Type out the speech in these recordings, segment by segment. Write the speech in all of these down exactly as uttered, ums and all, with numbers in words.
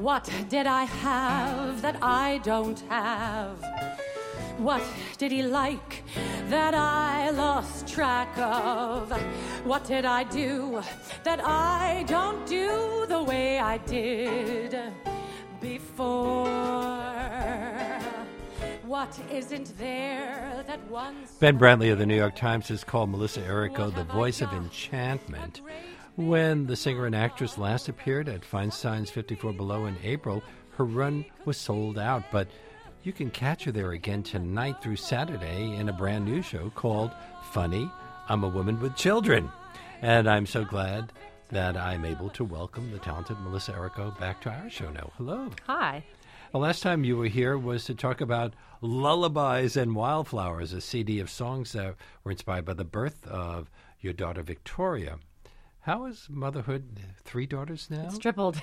What did I have that I don't have? What did he like that I lost track of? What did I do that I don't do the way I did before? What isn't there that once... Ben Brantley of the New York Times has called Melissa Errico the voice of enchantment. When the singer and actress last appeared at Feinstein's fifty-four Below in April, her run was sold out, but you can catch her there again tonight through Saturday in a brand new show called Funny, I'm a Woman with Children. And I'm so glad that I'm able to welcome the talented Melissa Errico back to our show now. Hello. Hi. The last time you were here was to talk about Lullabies and Wildflowers, a C D of songs that were inspired by the birth of your daughter Victoria. How has motherhood, three daughters now? It's tripled.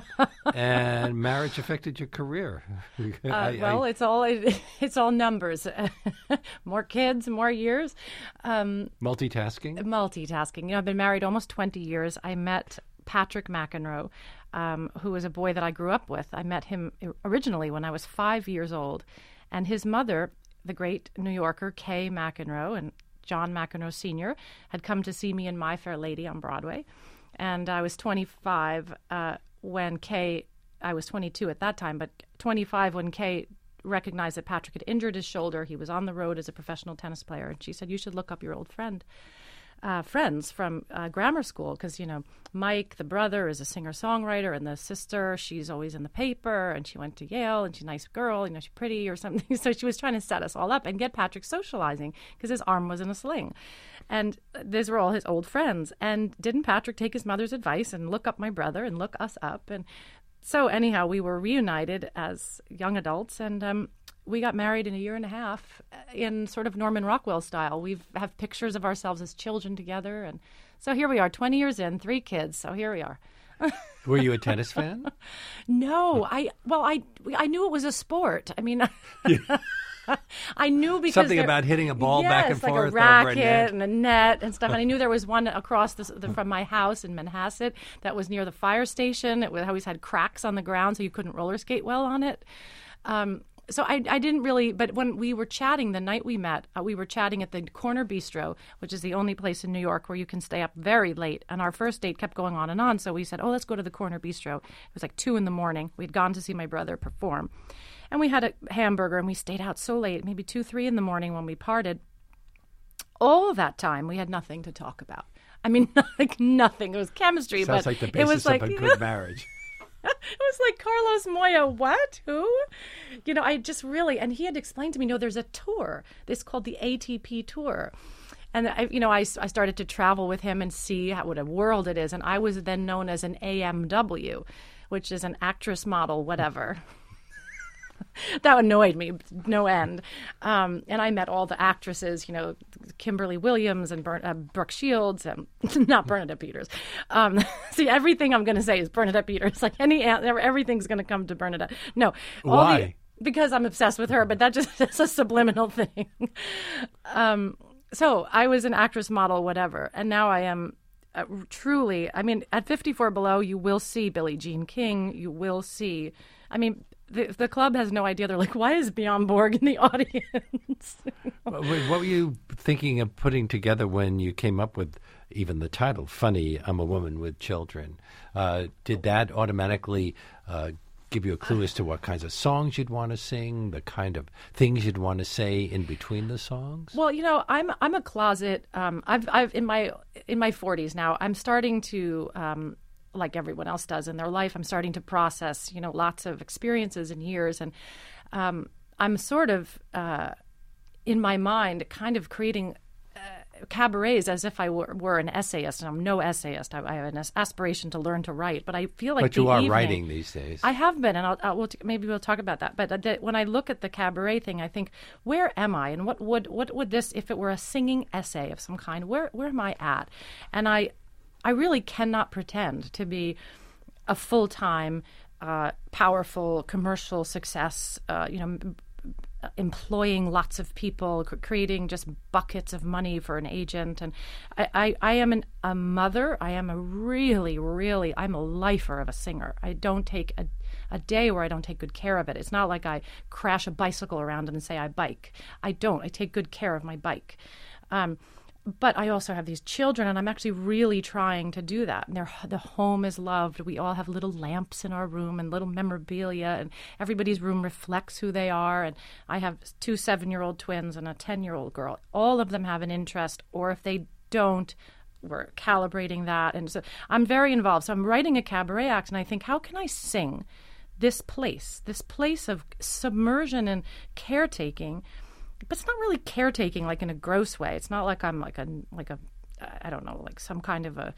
And marriage affected your career? Uh, I, well, I, it's all it, it's all numbers. More kids, more years. Um, multitasking? Multitasking. You know, I've been married almost twenty years. I met Patrick McEnroe, um, who was a boy that I grew up with. I met him originally when I was five years old. And his mother, the great New Yorker Kay McEnroe, and John McEnroe Senior, had come to see me in My Fair Lady on Broadway. And I was twenty-five uh, when Kay, I was twenty-two at that time, but twenty-five when Kay recognized that Patrick had injured his shoulder. He was on the road as a professional tennis player. And she said, you should look up your old friend. Uh, friends from uh, grammar school, because, you know, Mike, the brother, is a singer-songwriter, and the sister, she's always in the paper, and she went to Yale, and she's a nice girl, you know, she's pretty or something. So she was trying to set us all up and get Patrick socializing because his arm was in a sling. And these were all his old friends. And didn't Patrick take his mother's advice and look up my brother and look us up? And so anyhow, we were reunited as young adults, and um, we got married in a year and a half in sort of Norman Rockwell style. We have pictures of ourselves as children together. And so here we are, twenty years in, three kids. So here we are. Were you a tennis fan? No. I Well, I I knew it was a sport. I mean, I knew because something there, about hitting a ball yes, back and like forth a racket over a net. and a net and stuff. And I knew there was one across the, the, from my house in Manhasset that was near the fire station. It always had cracks on the ground, so you couldn't roller skate well on it. Um, So I, I didn't really, but when we were chatting the night we met, uh, we were chatting at the Corner Bistro, which is the only place in New York where you can stay up very late. And our first date kept going on and on. So we said, oh, let's go to the Corner Bistro. It was like two in the morning. We'd gone to see my brother perform. And we had a hamburger, and we stayed out so late, maybe two, three in the morning when we parted. All of that time, we had nothing to talk about. I mean, like nothing. It was chemistry. Sounds but like the it basis was like, of a good marriage. It was like Carlos Moya, what? Who? You know, I just really, and he had explained to me, no, there's a tour. This called the A T P Tour. And, I, you know, I, I started to travel with him and see how, what a world it is. And I was then known as an A M W, which is an actress, model, whatever. That annoyed me, no end. Um, and I met all the actresses, you know, Kimberly Williams and Bern, uh, Brooke Shields, and not Bernadette Peters. Um, see, everything I'm going to say is Bernadette Peters. Like any, everything's going to come to Bernadette. No, all why? The, because I'm obsessed with her. But that just that's a subliminal thing. um, so I was an actress, model, whatever, and now I am. Uh, truly, I mean, at fifty-four Below, you will see Billie Jean King. You will see, I mean, the the club has no idea. They're like, why is Bjorn Borg in the audience? What were you thinking of putting together when you came up with even the title, Funny, I'm a Woman with Children? Uh, did that automatically uh, give you a clue as to what kinds of songs you'd want to sing, the kind of things you'd want to say in between the songs? Well, you know, I'm I'm a closet. Um, I've I've in my in my forties now. I'm starting to. Um, like everyone else does in their life, I'm starting to process, you know, lots of experiences and years. And um, I'm sort of, uh, in my mind, kind of creating uh, cabarets as if I were, were an essayist. And I'm no essayist. I, I have an aspiration to learn to write. But I feel like But you the are evening, writing these days. I have been, and I'll, I'll, we'll t- maybe we'll talk about that. But uh, the, when I look at the cabaret thing, I think, where am I? And what would what would this, if it were a singing essay of some kind, where where am I at? And I I really cannot pretend to be a full-time, uh, powerful commercial success, uh, you know, employing lots of people, c- creating just buckets of money for an agent. And I, I, I am an, a mother. I am a really, really, I'm a lifer of a singer. I don't take a, a day where I don't take good care of it. It's not like I crash a bicycle around and say I bike. I don't. I take good care of my bike. Um, But I also have these children, and I'm actually really trying to do that. And the home is loved. We all have little lamps in our room and little memorabilia, and everybody's room reflects who they are. And I have two seven-year-old twins and a ten-year-old girl. All of them have an interest, or if they don't, we're calibrating that. And so I'm very involved. So I'm writing a cabaret act, and I think, how can I sing this place, this place of submersion and caretaking? But it's not really caretaking like in a gross way. It's not like I'm like a like a I don't know, like some kind of a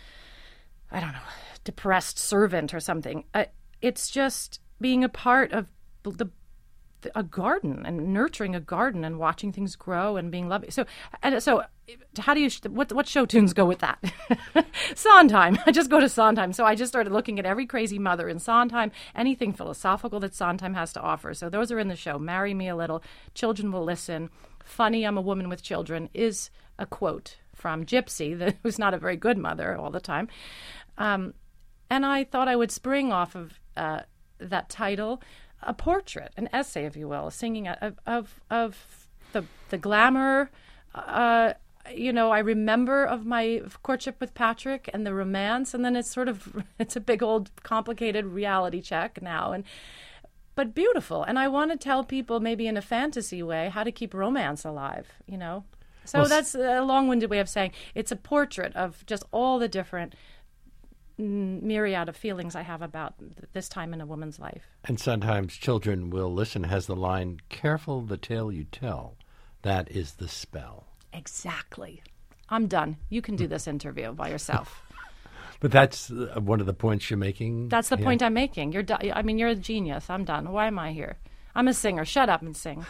I don't know, depressed servant or something. Uh, it's just being a part of the, the a garden and nurturing a garden and watching things grow and being loving. So and so how do you what what show tunes go with that? Sondheim. I just go to Sondheim. So I just started looking at every crazy mother in Sondheim, anything philosophical that Sondheim has to offer. So those are in the show. Marry Me a Little, Children Will Listen, Funny, I'm a Woman with Children is a quote from Gypsy, that who's not a very good mother all the time. Um, and I thought I would spring off of uh, that title, a portrait, an essay, if you will, singing of of, of the the glamour. Uh, you know, I remember of my courtship with Patrick and the romance, and then it's sort of, it's a big old complicated reality check now, and but beautiful. And I want to tell people maybe in a fantasy way how to keep romance alive, you know. So well, that's a long-winded way of saying it's a portrait of just all the different myriad of feelings I have about this time in a woman's life. And sometimes Children Will Listen has the line, careful the tale you tell, that is the spell. Exactly. I'm done. You can do this interview by yourself. But that's uh, one of the points you're making? That's the yeah. point I'm making. You're do- I mean, you're a genius. I'm done. Why am I here? I'm a singer. Shut up and sing.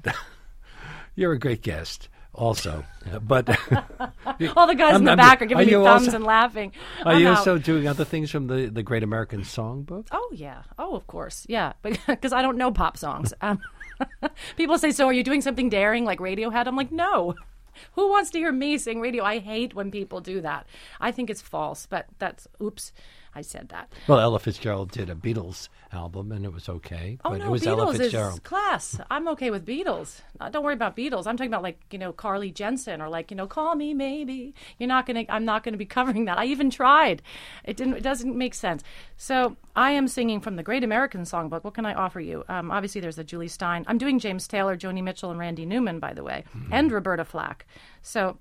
You're a great guest also. But all the guys I'm, in the I'm, back are giving me thumbs also, and laughing. Are I'm you out. also doing other things from the, the Great American Songbook? Oh, yeah. Oh, of course. Yeah. Because I don't know pop songs. Um, people say, so are you doing something daring like Radiohead? I'm like, no. Who wants to hear me sing radio? I hate when people do that. I think it's false, but that's, oops, I said that. Well, Ella Fitzgerald did a Beatles album, and it was okay. Oh, but no, it was Beatles Ella Fitzgerald. is class. I'm okay with Beatles. Uh, don't worry about Beatles. I'm talking about, like, you know, Carly Jensen or, like, you know, Call Me Maybe. You're not going to, I'm not going to be covering that. I even tried. It didn't, it doesn't make sense. So I am singing from the Great American Songbook. What can I offer you? Um, obviously, there's the Julie Stein. I'm doing James Taylor, Joni Mitchell, and Randy Newman, by the way, mm-hmm. and Roberta Flack. So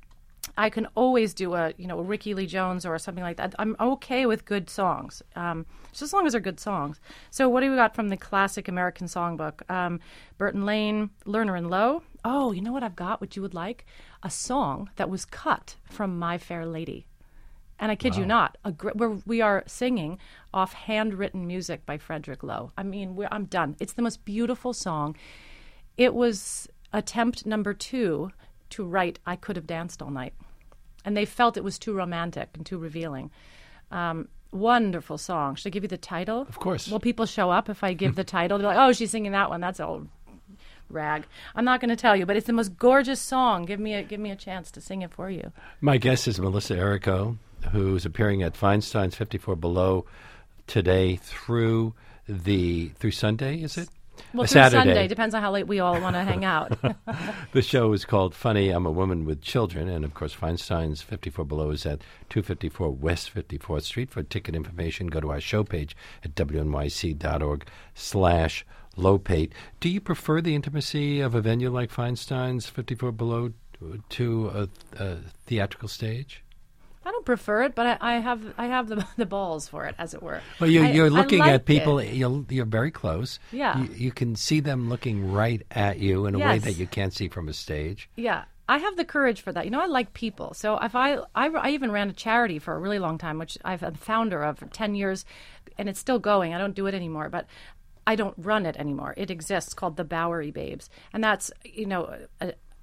I can always do a, you know, a Ricky Lee Jones or something like that. I'm okay with good songs, um, just as long as they're good songs. So what do we got from the classic American Songbook? Um, Burton Lane, Lerner and Lowe. Oh, you know what I've got, what you would like? A song that was cut from My Fair Lady. And I kid wow. you not, a gr- where we are singing off handwritten music by Frederick Lowe. I mean, we're, I'm done. It's the most beautiful song. It was attempt number two to write I Could Have Danced All Night. And they felt it was too romantic and too revealing. Um, wonderful song. Should I give you the title? Of course. Will people show up if I give the title? They're like, oh, she's singing that one. That's old rag. I'm not going to tell you, but it's the most gorgeous song. Give me a give me a chance to sing it for you. My guest is Melissa Errico, who's appearing at Feinstein's fifty-four Below today through the through Sunday, is it? Well, a through Saturday. Sunday. Depends on how late we all want to hang out. The show is called Funny, I'm a Woman with Children. And, of course, Feinstein's fifty-four Below is at two fifty-four West fifty-fourth Street. For ticket information, go to our show page at W N Y C dot org slash Lopate. Do you prefer the intimacy of a venue like Feinstein's fifty-four Below to a, a theatrical stage? I don't prefer it, but I, I have I have the the balls for it, as it were. Well, you're, I, you're looking like at people. It. You're, you're very close. Yeah, you, you can see them looking right at you in a yes. way that you can't see from a stage. Yeah, I have the courage for that. You know, I like people. So if I I, I even ran a charity for a really long time, which I've been founder of for ten years, and it's still going. I don't do it anymore, but I don't run it anymore. It exists, called the Bowery Babes, and that's you know. A,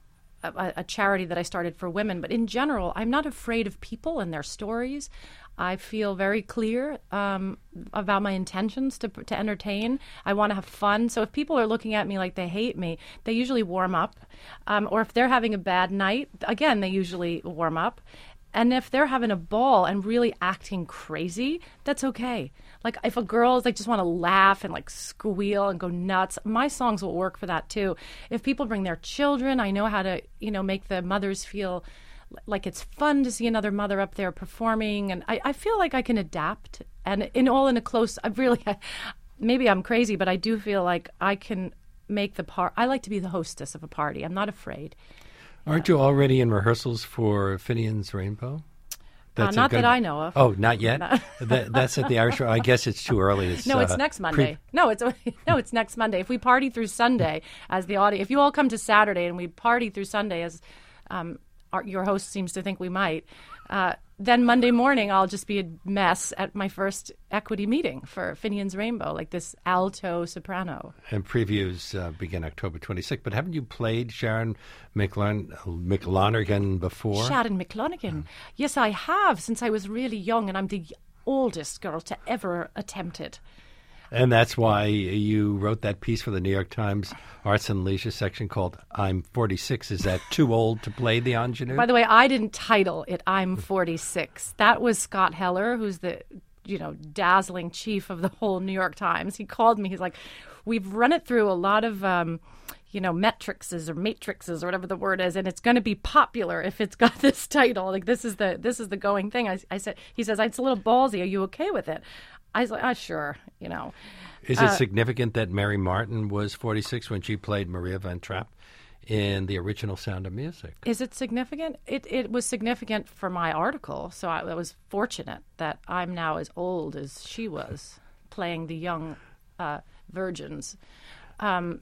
a, a charity that I started for women. But in general, I'm not afraid of people and their stories. I feel very clear um, about my intentions to to entertain. I want to have fun. So if people are looking at me like they hate me, they usually warm up. Um, or if they're having a bad night, again, they usually warm up. And if they're having a ball and really acting crazy, that's okay. Like if a girl like just want to laugh and like squeal and go nuts, my songs will work for that too. If people bring their children, I know how to, you know, make the mothers feel like it's fun to see another mother up there performing. And I, I feel like I can adapt, and in all in a close, I really, maybe I'm crazy, but I do feel like I can make the part. I like to be the hostess of a party. I'm not afraid. Aren't you already in rehearsals for Finian's Rainbow? Uh, not good... that I know of. Oh, not yet? that, that's at the Irish. I guess it's too early. It's, no, it's uh, next Monday. Pre- no, it's no, it's next Monday. If we party through Sunday as the audience, if you all come to Saturday and we party through Sunday as um, our, your host seems to think we might, uh, then Monday morning I'll just be a mess at my first equity meeting for Finian's Rainbow, like this alto soprano. And previews uh, begin October twenty-sixth. But haven't you played Sharon McLon- McLonergan before? Sharon McLonergan. Yes, I have, since I was really young, and I'm the oldest girl to ever attempt it. And that's why you wrote that piece for the New York Times Arts and Leisure section called I'm forty-six. Is that too old to play the ingenue? By the way, I didn't title it I'm forty-six. That was Scott Heller, who's the, you know, dazzling chief of the whole New York Times. He called me. He's like, we've run it through a lot of, um, you know, metrixes or matrixes or whatever the word is, and it's going to be popular if it's got this title. Like, this is the this is the going thing. I, I said, he says, it's a little ballsy. Are you okay with it? I was like, oh, sure, you know. Is it uh, significant that Mary Martin was forty-six when she played Maria Van Trapp in the original Sound of Music? Is it significant? It it was significant for my article, so I, I was fortunate that I'm now as old as she was, playing the young uh, virgins. Um,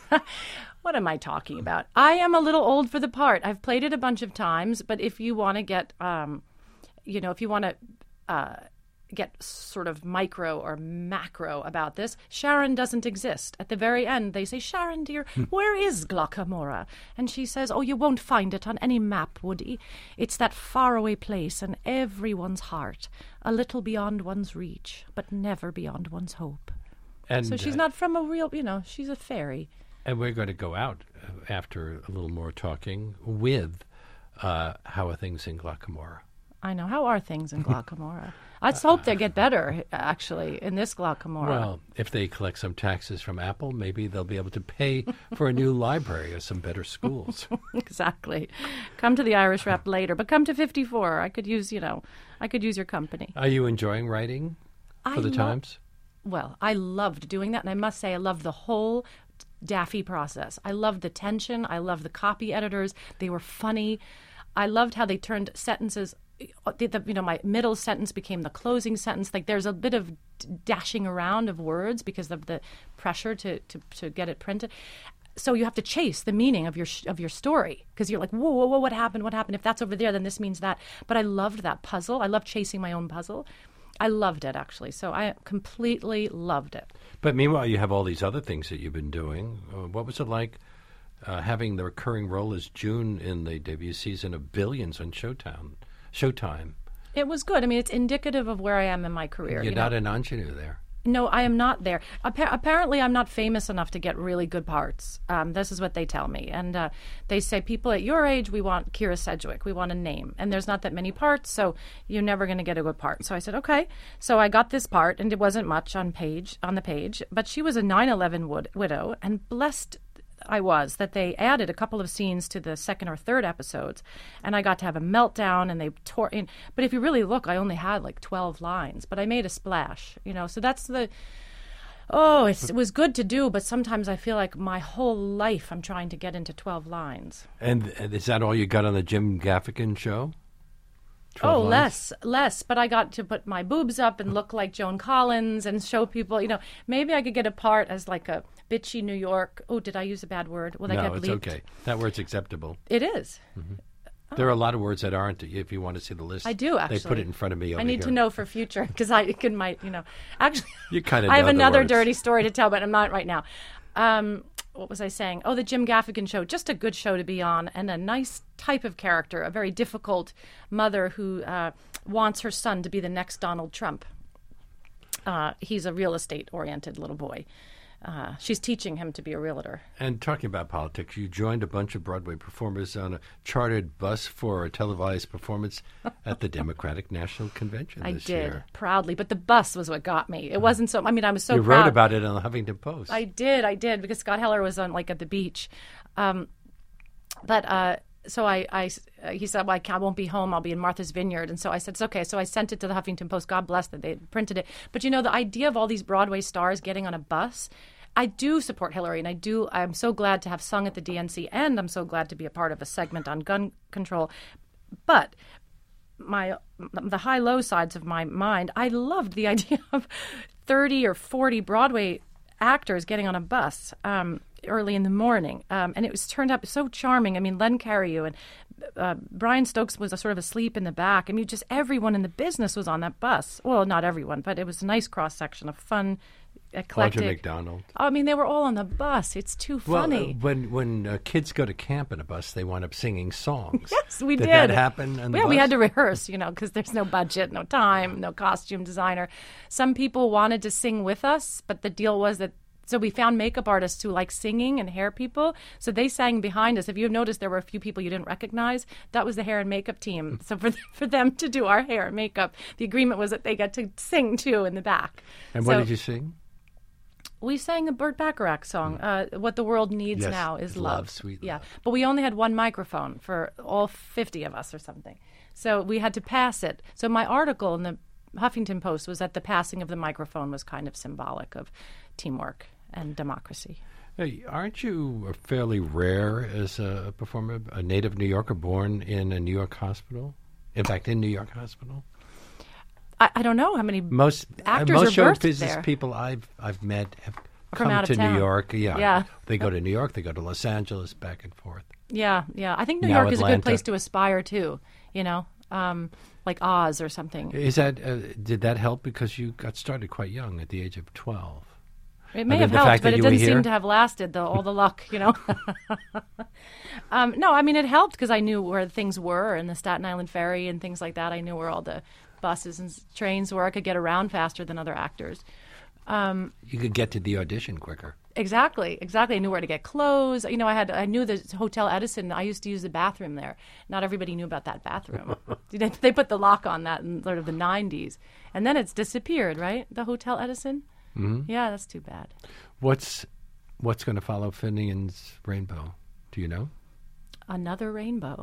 what am I talking about? I am a little old for the part. I've played it a bunch of times, but if you want to get, um, you know, if you want to... Uh, get sort of micro or macro about this, Sharon doesn't exist. At the very end, they say, Sharon, dear, where is Glockamora? And she says, oh, you won't find it on any map, Woody. It's that faraway place in everyone's heart, a little beyond one's reach, but never beyond one's hope. And so she's uh, not from a real, you know, she's a fairy. And we're going to go out after a little more talking with uh, How Are Things in Glockamora? I know. How are things in Glockamora? Let's hope they get better, actually, in this Glockamora. Well, if they collect some taxes from Apple, maybe they'll be able to pay for a new library or some better schools. Exactly. Come to the Irish Rep later, but come to fifty-four. I could use, you know, I could use your company. Are you enjoying writing for I the lo- Times? Well, I loved doing that, and I must say I loved the whole Daffy process. I loved the tension. I loved the copy editors. They were funny. I loved how they turned sentences... The, the, you know, my middle sentence became the closing sentence. Like there's a bit of dashing around of words because of the pressure to, to, to get it printed. So you have to chase the meaning of your of your story because you're like, whoa, whoa, whoa, what happened? What happened? If that's over there, then this means that. But I loved that puzzle. I loved chasing my own puzzle. I loved it, actually. So I completely loved it. But meanwhile, you have all these other things that you've been doing. Uh, what was it like uh, having the recurring role as June in the debut season of Billions on Showtime? Showtime. It was good. I mean, it's indicative of where I am in my career. You're you not know? an ingenue there. No, I am not there. Appa- apparently, I'm not famous enough to get really good parts. Um, this is what they tell me. And uh, they say, people at your age, we want Kira Sedgwick. We want a name. And there's not that many parts, so you're never going to get a good part. So I said, okay. So I got this part, and it wasn't much on page on the page. But she was a nine eleven wood- widow, and blessed I was that they added a couple of scenes to the second or third episodes, and I got to have a meltdown, and they tore in. But if you really look, I only had like twelve lines, but I made a splash, you know. So that's the. Oh, it's, it was good to do, but sometimes I feel like my whole life I'm trying to get into twelve lines. And, and is that all you got on the Jim Gaffigan show? Oh, lines? less, less. But I got to put my boobs up and look like Joan Collins and show people, you know, maybe I could get a part as like a bitchy New York. Oh, did I use a bad word? Will that no, get it's bleeped? okay. That word's acceptable. It is. Mm-hmm. Oh. There are a lot of words that aren't. If you want to see the list, I do actually. They put it in front of me. Over I need here. to know for future because I can might you know actually. You kind of. I have know another the words. dirty story to tell, but I'm not right now. Um, what was I saying? Oh, the Jim Gaffigan show, just a good show to be on, and a nice type of character, a very difficult mother who uh, wants her son to be the next Donald Trump. Uh, he's a real estate-oriented little boy. Uh, she's teaching him to be a realtor. And talking about politics, you joined a bunch of Broadway performers on a chartered bus for a televised performance at the Democratic National Convention I this did, year. proudly. But the bus was what got me. It wasn't so, I mean, I was so you proud. wrote about it in the Huffington Post. I did, I did, because Scott Heller was on, like, at the beach. Um, but, uh, so I, I, he said, well, I, can't, I won't be home. I'll be in Martha's Vineyard. And so I said, it's okay. So I sent it to the Huffington Post. God bless that they printed it. But, you know, the idea of all these Broadway stars getting on a bus, I do support Hillary, and I do. I'm so glad to have sung at the D N C, and I'm so glad to be a part of a segment on gun control. But my the high-low sides of my mind, I loved the idea of thirty or forty Broadway actors getting on a bus um, early in the morning, um, and it was turned out so charming. I mean, Len Cariou and uh, Brian Stokes was a sort of asleep in the back. I mean, just everyone in the business was on that bus. Well, not everyone, but it was a nice cross-section of fun, eclectic. Audra McDonald. I mean, they were all on the bus. It's too Well, funny. uh, when when uh, kids go to camp in a bus, they wind up singing songs. Yes, we did. did. Did that happen? On the yeah, bus? we had to rehearse, you know, because there's no budget, no time, no costume designer. Some people wanted to sing with us, but the deal was that, so we found makeup artists who like singing and hair people. So they sang behind us. If you've noticed, there were a few people you didn't recognize. That was the hair and makeup team. So for for them to do our hair and makeup, the agreement was that they got to sing too in the back. And so what did you sing? We sang a Burt Bacharach song. Uh, what the world needs Yes, now is is love. love, sweet yeah, love. but we only had one microphone for all fifty of us or something. So we had to pass it. So my article in the Huffington Post was that the passing of the microphone was kind of symbolic of teamwork and democracy. Hey, aren't you fairly rare as a performer, a native New Yorker born in a New York hospital? In fact, in New York hospital? I, I don't know how many Most actors uh, most are show birthed business there. people I've I've met have From come out of to town. New York. Yeah, Yeah. They go to New York. They go to Los Angeles, back and forth. Yeah, yeah. I think New Now York is a Atlanta. good place to aspire to, you know, um, like Oz or something. Is that uh, did that help because you got started quite young at the age of twelve? It may I mean, have the helped, fact but that it you were didn't here? seem to have lasted, the, all the luck, you know. um, no, I mean, it helped because I knew where things were and the Staten Island Ferry and things like that. I knew where all the buses and s- trains were. I could get around faster than other actors. Um, You could get to the audition quicker. exactly, exactly. I knew where to get clothes. You know, I had I knew the Hotel Edison. I used to use the bathroom there. Not everybody knew about that bathroom. they, they put the lock on that in sort of the nineties. And then it's disappeared, right? The Hotel Edison? Mm-hmm. Yeah, that's too bad. What's what's going to follow Finian's Rainbow? Do you know? Another rainbow.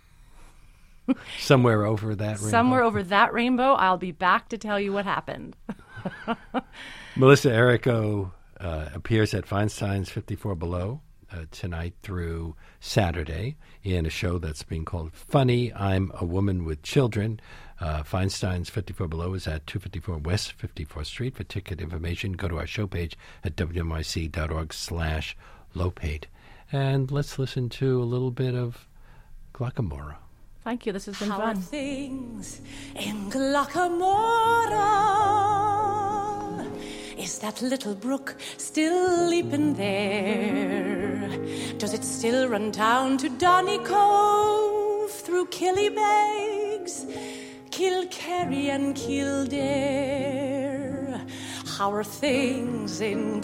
Somewhere over that rainbow. Somewhere over that rainbow, I'll be back to tell you what happened. Melissa Errico uh, appears at Feinstein's fifty-four Below uh, tonight through Saturday in a show that's being called Funny, I'm a Woman with Children. Uh, Feinstein's fifty-four Below is at two fifty-four West fifty-fourth Street. For ticket information, go to our show page at w m i c dot org slash lopate. And let's listen to a little bit of Glockamora. Thank you. This has been How are fun. things in Glockamora? Is that little brook still leaping there? Does it still run down to Donny Cove through Killybegs, Kilkerry and Kildare? How are things in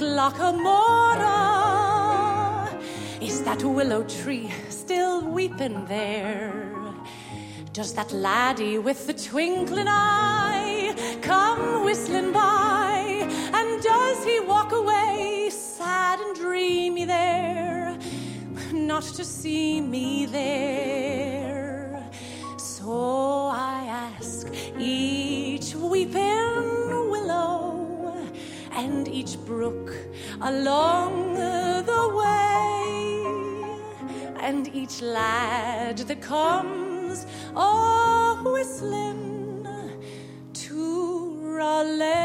Glockamora? Is that willow tree still weeping there? Does that laddie with the twinkling eye come whistling by? And does he walk away sad and dreamy there, not to see me there? So I ask each weeping willow and each brook along the way, and each lad that comes oh whistling to Raleigh.